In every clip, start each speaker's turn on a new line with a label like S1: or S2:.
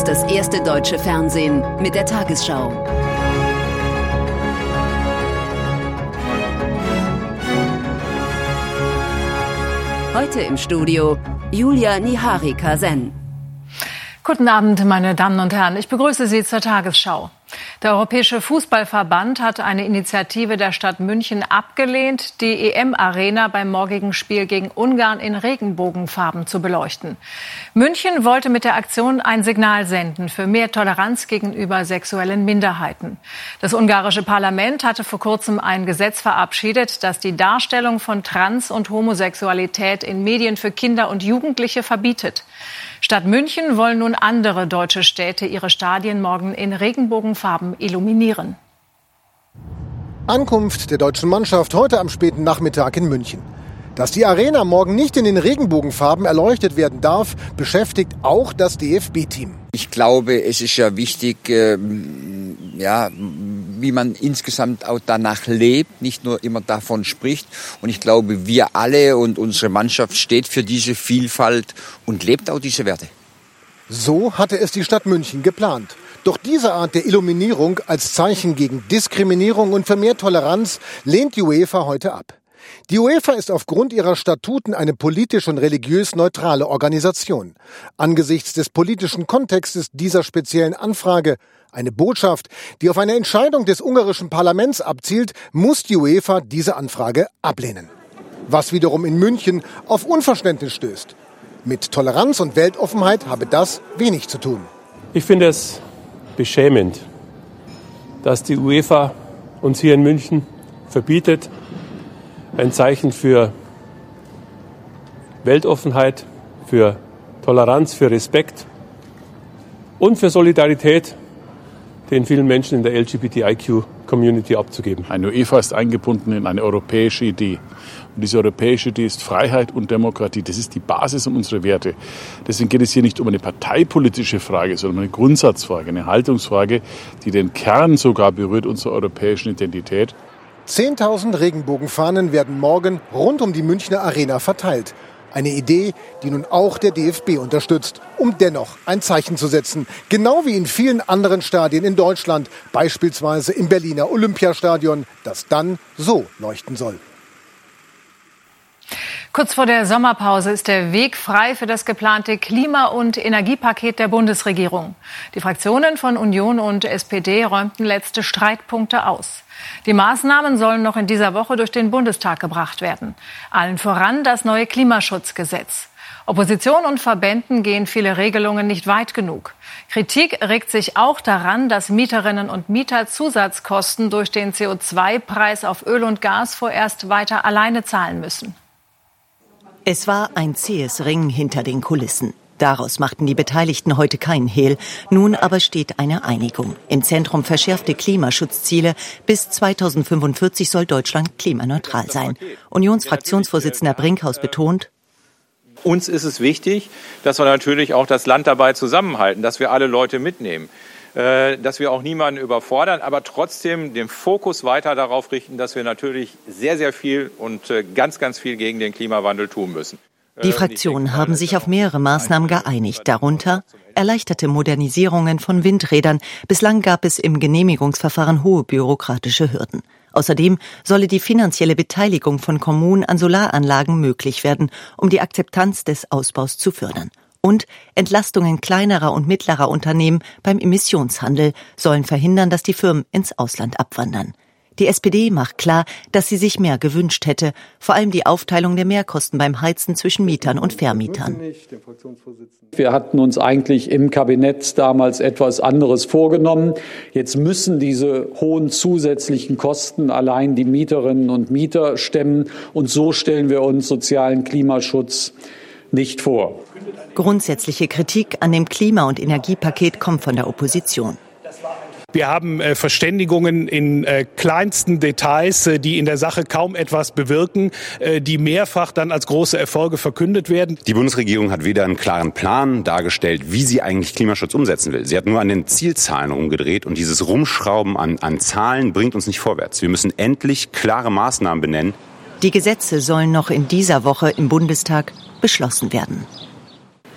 S1: ist das erste deutsche Fernsehen mit der Tagesschau. Heute im Studio Julia Niharika-Sen.
S2: Guten Abend, meine Damen und Herren. Ich begrüße Sie zur Tagesschau. Der Europäische Fußballverband hat eine Initiative der Stadt München abgelehnt, die EM-Arena beim morgigen Spiel gegen Ungarn in Regenbogenfarben zu beleuchten. München wollte mit der Aktion ein Signal senden für mehr Toleranz gegenüber sexuellen Minderheiten. Das ungarische Parlament hatte vor kurzem ein Gesetz verabschiedet, das die Darstellung von Trans- und Homosexualität in Medien für Kinder und Jugendliche verbietet. Statt München wollen nun andere deutsche Städte ihre Stadien morgen in Regenbogenfarben illuminieren.
S3: Ankunft der deutschen Mannschaft heute am späten Nachmittag in München. Dass die Arena morgen nicht in den Regenbogenfarben erleuchtet werden darf, beschäftigt auch das DFB-Team.
S4: Ich glaube, es ist ja wichtig, wie man insgesamt auch danach lebt, nicht nur immer davon spricht. Und ich glaube, wir alle und unsere Mannschaft steht für diese Vielfalt und lebt auch diese Werte.
S3: So hatte es die Stadt München geplant. Doch diese Art der Illuminierung als Zeichen gegen Diskriminierung und für mehr Toleranz lehnt die UEFA heute ab. Die UEFA ist aufgrund ihrer Statuten eine politisch und religiös neutrale Organisation. Angesichts des politischen Kontextes dieser speziellen Anfrage, eine Botschaft, die auf eine Entscheidung des ungarischen Parlaments abzielt, muss die UEFA diese Anfrage ablehnen. Was wiederum in München auf Unverständnis stößt. Mit Toleranz und Weltoffenheit habe das wenig zu tun.
S5: Ich finde es beschämend, dass die UEFA uns hier in München verbietet, ein Zeichen für Weltoffenheit, für Toleranz, für Respekt und für Solidarität den vielen Menschen in der LGBTIQ-Community abzugeben.
S6: Eine UEFA ist eingebunden in eine europäische Idee. Und diese europäische Idee ist Freiheit und Demokratie. Das ist die Basis unserer Werte. Deswegen geht es hier nicht um eine parteipolitische Frage, sondern um eine Grundsatzfrage, eine Haltungsfrage, die den Kern sogar berührt unserer europäischen Identität.
S3: 10.000 Regenbogenfahnen werden morgen rund um die Münchner Arena verteilt. Eine Idee, die nun auch der DFB unterstützt, um dennoch ein Zeichen zu setzen. Genau wie in vielen anderen Stadien in Deutschland, beispielsweise im Berliner Olympiastadion, das dann so leuchten soll.
S2: Kurz vor der Sommerpause ist der Weg frei für das geplante Klima- und Energiepaket der Bundesregierung. Die Fraktionen von Union und SPD räumten letzte Streitpunkte aus. Die Maßnahmen sollen noch in dieser Woche durch den Bundestag gebracht werden. Allen voran das neue Klimaschutzgesetz. Opposition und Verbänden gehen viele Regelungen nicht weit genug. Kritik regt sich auch daran, dass Mieterinnen und Mieter Zusatzkosten durch den CO2-Preis auf Öl und Gas vorerst weiter alleine zahlen müssen.
S7: Es war ein zähes Ringen hinter den Kulissen. Daraus machten die Beteiligten heute keinen Hehl. Nun aber steht eine Einigung. Im Zentrum verschärfte Klimaschutzziele. Bis 2045 soll Deutschland klimaneutral sein. Unionsfraktionsvorsitzender Brinkhaus betont:
S8: Uns ist es wichtig, dass wir natürlich auch das Land dabei zusammenhalten, dass wir alle Leute mitnehmen, dass wir auch niemanden überfordern, aber trotzdem den Fokus weiter darauf richten, dass wir natürlich sehr, sehr viel und ganz, ganz viel gegen den Klimawandel tun müssen.
S7: Die Fraktionen haben sich auf mehrere Maßnahmen geeinigt, darunter erleichterte Modernisierungen von Windrädern. Bislang gab es im Genehmigungsverfahren hohe bürokratische Hürden. Außerdem solle die finanzielle Beteiligung von Kommunen an Solaranlagen möglich werden, um die Akzeptanz des Ausbaus zu fördern. Und Entlastungen kleinerer und mittlerer Unternehmen beim Emissionshandel sollen verhindern, dass die Firmen ins Ausland abwandern. Die SPD macht klar, dass sie sich mehr gewünscht hätte, vor allem die Aufteilung der Mehrkosten beim Heizen zwischen Mietern und Vermietern.
S9: Wir hatten uns eigentlich im Kabinett damals etwas anderes vorgenommen. Jetzt müssen diese hohen zusätzlichen Kosten allein die Mieterinnen und Mieter stemmen. Und so stellen wir uns sozialen Klimaschutz nicht vor.
S7: Grundsätzliche Kritik an dem Klima- und Energiepaket kommt von der Opposition.
S10: Wir haben Verständigungen in kleinsten Details, die in der Sache kaum etwas bewirken, die mehrfach dann als große Erfolge verkündet werden.
S11: Die Bundesregierung hat weder einen klaren Plan dargestellt, wie sie eigentlich Klimaschutz umsetzen will. Sie hat nur an den Zielzahlen umgedreht und dieses Rumschrauben an Zahlen bringt uns nicht vorwärts. Wir müssen endlich klare Maßnahmen benennen.
S7: Die Gesetze sollen noch in dieser Woche im Bundestag beschlossen werden.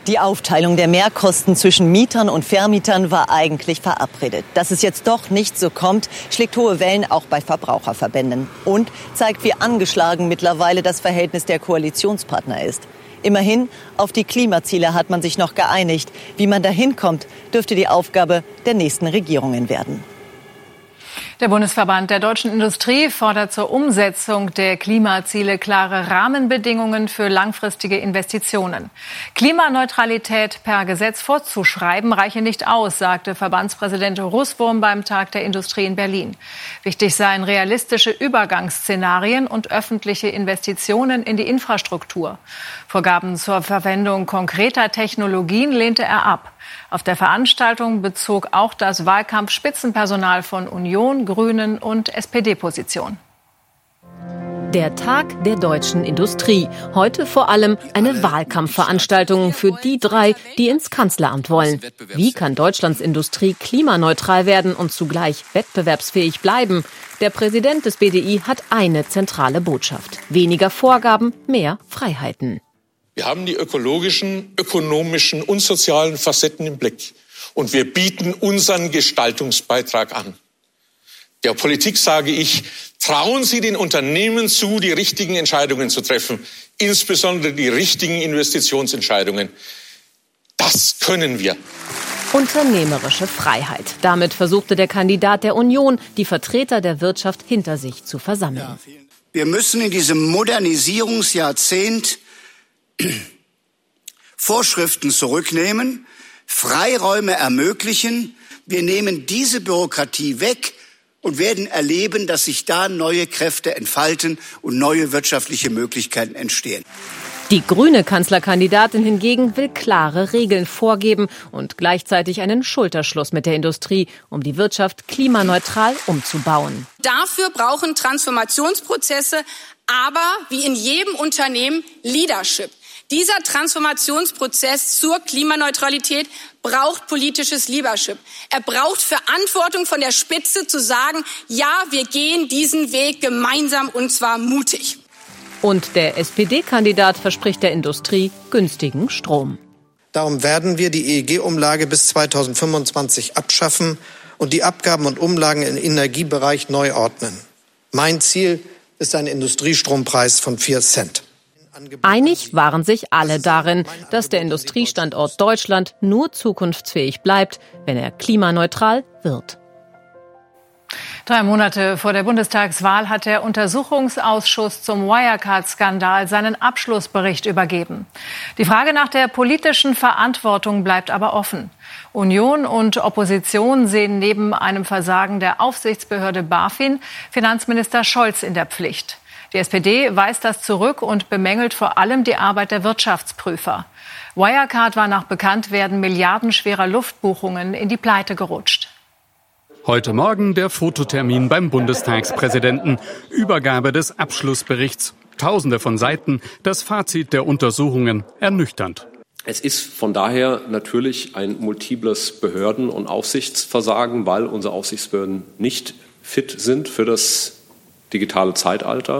S7: Die Aufteilung der Mehrkosten zwischen Mietern und Vermietern war eigentlich verabredet. Dass es jetzt doch nicht so kommt, schlägt hohe Wellen auch bei Verbraucherverbänden und zeigt, wie angeschlagen mittlerweile das Verhältnis der Koalitionspartner ist. Immerhin, auf die Klimaziele hat man sich noch geeinigt. Wie man dahin kommt, dürfte die Aufgabe der nächsten Regierungen werden.
S2: Der Bundesverband der deutschen Industrie fordert zur Umsetzung der Klimaziele klare Rahmenbedingungen für langfristige Investitionen. Klimaneutralität per Gesetz vorzuschreiben reiche nicht aus, sagte Verbandspräsident Russwurm beim Tag der Industrie in Berlin. Wichtig seien realistische Übergangsszenarien und öffentliche Investitionen in die Infrastruktur. Vorgaben zur Verwendung konkreter Technologien lehnte er ab. Auf der Veranstaltung bezog auch das Wahlkampfspitzenpersonal von Union, Grünen und SPD Position.
S12: Der Tag der deutschen Industrie. Heute vor allem eine Wahlkampfveranstaltung für die drei, die ins Kanzleramt wollen. Wie kann Deutschlands Industrie klimaneutral werden und zugleich wettbewerbsfähig bleiben? Der Präsident des BDI hat eine zentrale Botschaft. Weniger Vorgaben, mehr Freiheiten.
S13: Wir haben die ökologischen, ökonomischen und sozialen Facetten im Blick. Und wir bieten unseren Gestaltungsbeitrag an. Der Politik sage ich, trauen Sie den Unternehmen zu, die richtigen Entscheidungen zu treffen, insbesondere die richtigen Investitionsentscheidungen. Das können wir.
S12: Unternehmerische Freiheit. Damit versuchte der Kandidat der Union, die Vertreter der Wirtschaft hinter sich zu versammeln.
S14: Wir müssen in diesem Modernisierungsjahrzehnt Vorschriften zurücknehmen, Freiräume ermöglichen. Wir nehmen diese Bürokratie weg und werden erleben, dass sich da neue Kräfte entfalten und neue wirtschaftliche Möglichkeiten entstehen.
S12: Die grüne Kanzlerkandidatin hingegen will klare Regeln vorgeben und gleichzeitig einen Schulterschluss mit der Industrie, um die Wirtschaft klimaneutral umzubauen.
S15: Dafür brauchen Transformationsprozesse, aber wie in jedem Unternehmen Leadership. Dieser Transformationsprozess zur Klimaneutralität braucht politisches Leadership. Er braucht Verantwortung von der Spitze zu sagen, ja, wir gehen diesen Weg gemeinsam und zwar mutig.
S12: Und der SPD-Kandidat verspricht der Industrie günstigen Strom.
S16: Darum werden wir die EEG-Umlage bis 2025 abschaffen und die Abgaben und Umlagen im Energiebereich neu ordnen. Mein Ziel ist ein Industriestrompreis von 4 Cent.
S12: Einig waren sich alle darin, dass der Industriestandort Deutschland nur zukunftsfähig bleibt, wenn er klimaneutral wird.
S2: 3 Monate vor der Bundestagswahl hat der Untersuchungsausschuss zum Wirecard-Skandal seinen Abschlussbericht übergeben. Die Frage nach der politischen Verantwortung bleibt aber offen. Union und Opposition sehen neben einem Versagen der Aufsichtsbehörde BaFin Finanzminister Scholz in der Pflicht. Die SPD weist das zurück und bemängelt vor allem die Arbeit der Wirtschaftsprüfer. Wirecard war nach Bekanntwerden milliardenschwerer Luftbuchungen in die Pleite gerutscht.
S17: Heute Morgen der Fototermin beim Bundestagspräsidenten. Übergabe des Abschlussberichts. Tausende von Seiten. Das Fazit der Untersuchungen ernüchternd.
S18: Es ist von daher natürlich ein multiples Behörden- und Aufsichtsversagen, weil unsere Aufsichtsbehörden nicht fit sind für das digitale Zeitalter.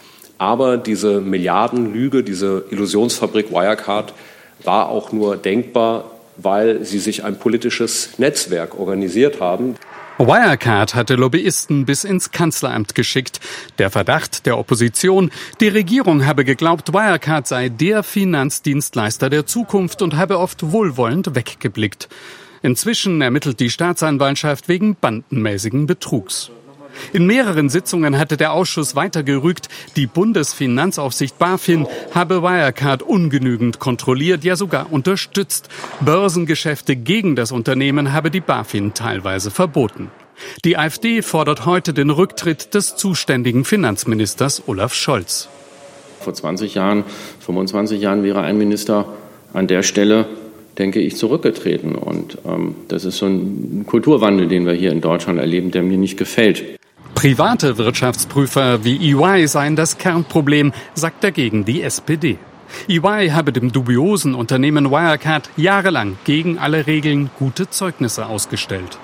S18: Aber diese Milliardenlüge, diese Illusionsfabrik Wirecard war auch nur denkbar, weil sie sich ein politisches Netzwerk organisiert haben.
S17: Wirecard hatte Lobbyisten bis ins Kanzleramt geschickt. Der Verdacht der Opposition, die Regierung habe geglaubt, Wirecard sei der Finanzdienstleister der Zukunft und habe oft wohlwollend weggeblickt. Inzwischen ermittelt die Staatsanwaltschaft wegen bandenmäßigen Betrugs. In mehreren Sitzungen hatte der Ausschuss weiter gerügt, die Bundesfinanzaufsicht BaFin habe Wirecard ungenügend kontrolliert, ja sogar unterstützt. Börsengeschäfte gegen das Unternehmen habe die BaFin teilweise verboten. Die AfD fordert heute den Rücktritt des zuständigen Finanzministers Olaf Scholz.
S19: Vor 20 Jahren, 25 Jahren wäre ein Minister an der Stelle, denke ich, zurückgetreten. Und das ist so ein Kulturwandel, den wir hier in Deutschland erleben, der mir nicht gefällt.
S17: Private Wirtschaftsprüfer wie EY seien das Kernproblem, sagt dagegen die SPD. EY habe dem dubiosen Unternehmen Wirecard jahrelang gegen alle Regeln gute Zeugnisse ausgestellt.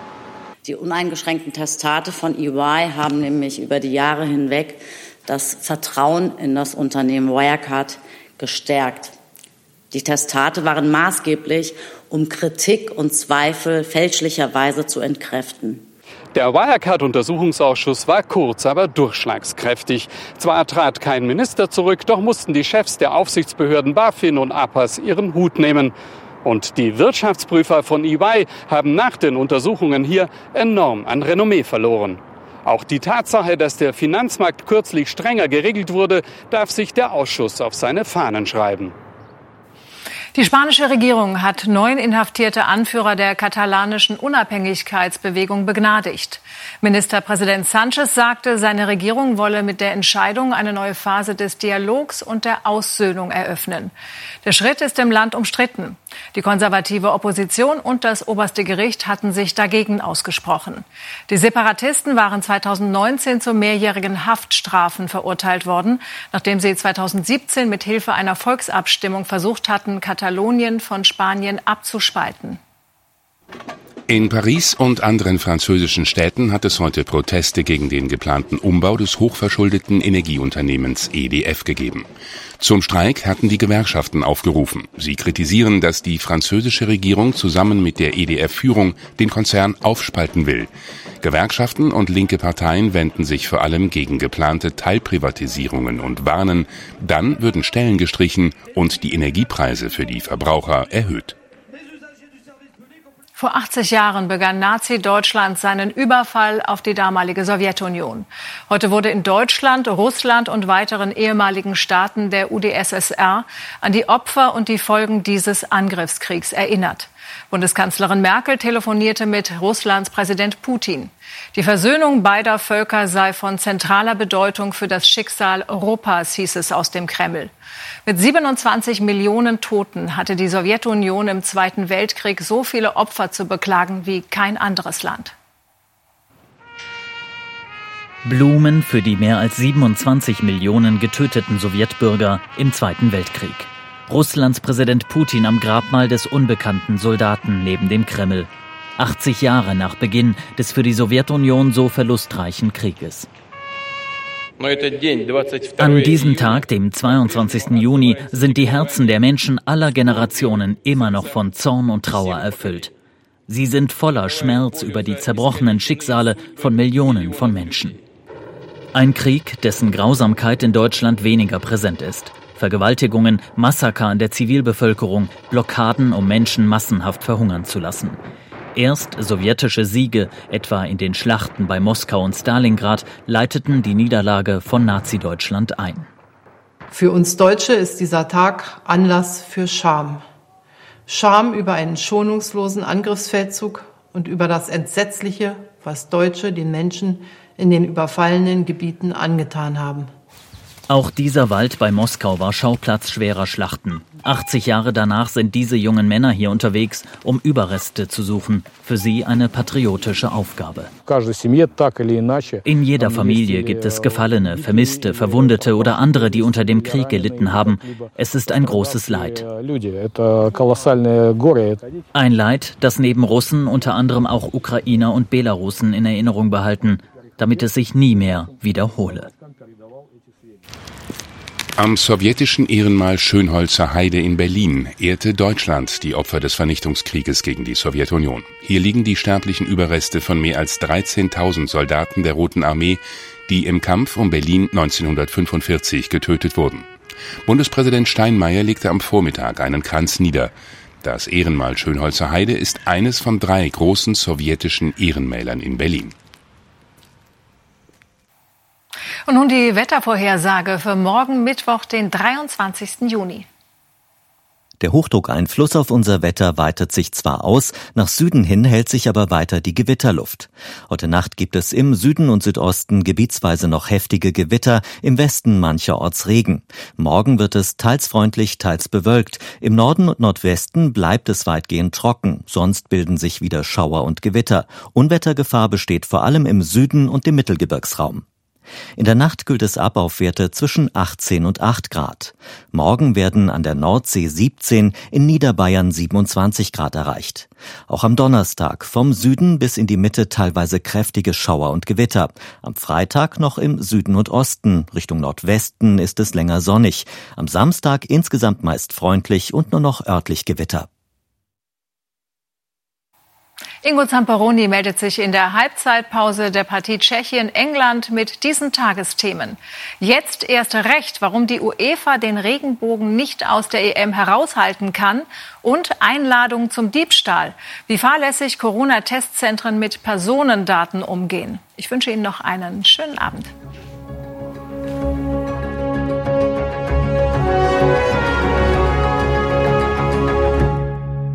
S20: Die uneingeschränkten Testate von EY haben nämlich über die Jahre hinweg das Vertrauen in das Unternehmen Wirecard gestärkt. Die Testate waren maßgeblich, um Kritik und Zweifel fälschlicherweise zu entkräften.
S17: Der Wirecard-Untersuchungsausschuss war kurz, aber durchschlagskräftig. Zwar trat kein Minister zurück, doch mussten die Chefs der Aufsichtsbehörden BaFin und APAS ihren Hut nehmen. Und die Wirtschaftsprüfer von EY haben nach den Untersuchungen hier enorm an Renommee verloren. Auch die Tatsache, dass der Finanzmarkt kürzlich strenger geregelt wurde, darf sich der Ausschuss auf seine Fahnen schreiben.
S2: Die spanische Regierung hat 9 inhaftierte Anführer der katalanischen Unabhängigkeitsbewegung begnadigt. Ministerpräsident Sánchez sagte, seine Regierung wolle mit der Entscheidung eine neue Phase des Dialogs und der Aussöhnung eröffnen. Der Schritt ist im Land umstritten. Die konservative Opposition und das oberste Gericht hatten sich dagegen ausgesprochen. Die Separatisten waren 2019 zu mehrjährigen Haftstrafen verurteilt worden, nachdem sie 2017 mit Hilfe einer Volksabstimmung versucht hatten, Katalonien von Spanien abzuspalten.
S21: In Paris und anderen französischen Städten hat es heute Proteste gegen den geplanten Umbau des hochverschuldeten Energieunternehmens EDF gegeben. Zum Streik hatten die Gewerkschaften aufgerufen. Sie kritisieren, dass die französische Regierung zusammen mit der EDF-Führung den Konzern aufspalten will. Gewerkschaften und linke Parteien wenden sich vor allem gegen geplante Teilprivatisierungen und warnen, dann würden Stellen gestrichen und die Energiepreise für die Verbraucher erhöht.
S2: Vor 80 Jahren begann Nazi-Deutschland seinen Überfall auf die damalige Sowjetunion. Heute wurde in Deutschland, Russland und weiteren ehemaligen Staaten der UdSSR an die Opfer und die Folgen dieses Angriffskriegs erinnert. Bundeskanzlerin Merkel telefonierte mit Russlands Präsident Putin. Die Versöhnung beider Völker sei von zentraler Bedeutung für das Schicksal Europas, hieß es aus dem Kreml. Mit 27 Millionen Toten hatte die Sowjetunion im Zweiten Weltkrieg so viele Opfer zu beklagen wie kein anderes Land.
S22: Blumen für die mehr als 27 Millionen getöteten Sowjetbürger im Zweiten Weltkrieg. Russlands Präsident Putin am Grabmal des unbekannten Soldaten neben dem Kreml. 80 Jahre nach Beginn des für die Sowjetunion so verlustreichen Krieges. An diesem Tag, dem 22. Juni, sind die Herzen der Menschen aller Generationen immer noch von Zorn und Trauer erfüllt. Sie sind voller Schmerz über die zerbrochenen Schicksale von Millionen von Menschen. Ein Krieg, dessen Grausamkeit in Deutschland weniger präsent ist. Vergewaltigungen, Massaker an der Zivilbevölkerung, Blockaden, um Menschen massenhaft verhungern zu lassen. Erst sowjetische Siege, etwa in den Schlachten bei Moskau und Stalingrad, leiteten die Niederlage von Nazi-Deutschland ein.
S23: Für uns Deutsche ist dieser Tag Anlass für Scham. Scham über einen schonungslosen Angriffsfeldzug und über das Entsetzliche, was Deutsche den Menschen in den überfallenen Gebieten angetan haben.
S22: Auch dieser Wald bei Moskau war Schauplatz schwerer Schlachten. 80 Jahre danach sind diese jungen Männer hier unterwegs, um Überreste zu suchen. Für sie eine patriotische Aufgabe. In jeder Familie gibt es Gefallene, Vermisste, Verwundete oder andere, die unter dem Krieg gelitten haben. Es ist ein großes Leid. Ein Leid, das neben Russen unter anderem auch Ukrainer und Belarusen in Erinnerung behalten, damit es sich nie mehr wiederhole.
S21: Am sowjetischen Ehrenmal Schönholzer Heide in Berlin ehrte Deutschland die Opfer des Vernichtungskrieges gegen die Sowjetunion. Hier liegen die sterblichen Überreste von mehr als 13.000 Soldaten der Roten Armee, die im Kampf um Berlin 1945 getötet wurden. Bundespräsident Steinmeier legte am Vormittag einen Kranz nieder. Das Ehrenmal Schönholzer Heide ist eines von 3 großen sowjetischen Ehrenmälern in Berlin.
S2: Und nun die Wettervorhersage für morgen Mittwoch, den 23. Juni.
S24: Der Hochdruckeinfluss auf unser Wetter weitet sich zwar aus, nach Süden hin hält sich aber weiter die Gewitterluft. Heute Nacht gibt es im Süden und Südosten gebietsweise noch heftige Gewitter, im Westen mancherorts Regen. Morgen wird es teils freundlich, teils bewölkt. Im Norden und Nordwesten bleibt es weitgehend trocken, sonst bilden sich wieder Schauer und Gewitter. Unwettergefahr besteht vor allem im Süden und im Mittelgebirgsraum. In der Nacht kühlt es ab auf Werte zwischen 18 und 8 Grad. Morgen werden an der Nordsee 17, in Niederbayern 27 Grad erreicht. Auch am Donnerstag vom Süden bis in die Mitte teilweise kräftige Schauer und Gewitter. Am Freitag noch im Süden und Osten. Richtung Nordwesten ist es länger sonnig. Am Samstag insgesamt meist freundlich und nur noch örtlich Gewitter.
S2: Ingo Zamperoni meldet sich in der Halbzeitpause der Partie Tschechien-England mit diesen Tagesthemen. Jetzt erst recht, warum die UEFA den Regenbogen nicht aus der EM heraushalten kann, und Einladung zum Diebstahl. Wie fahrlässig Corona-Testzentren mit Personendaten umgehen. Ich wünsche Ihnen noch einen schönen Abend.